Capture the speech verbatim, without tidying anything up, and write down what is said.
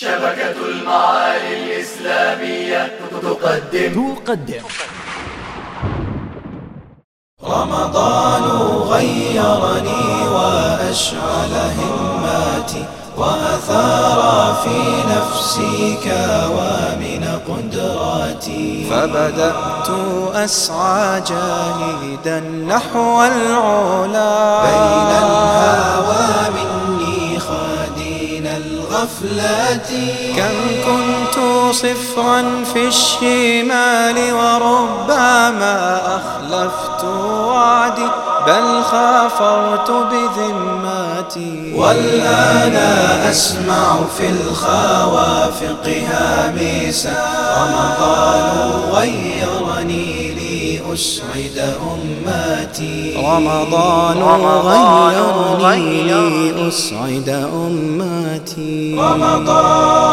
شبكة المعالي الإسلامية تقدم تقدم رمضان غيرني وأشعل هماتي وأثار في نفسي كوامن قدراتي، فبدأت أسعى جاهدا نحو العلا بين الهوى مني خادين الغفلات. كم كنت صفرا في الشمال وربما أخلفت وعدي، بل خافرت بذماتي، والآن أسمع في الخوافق هامسا رمضان غيرني لأسعد أمتي. رمضان غيرني لأسعد أمتي. رمضان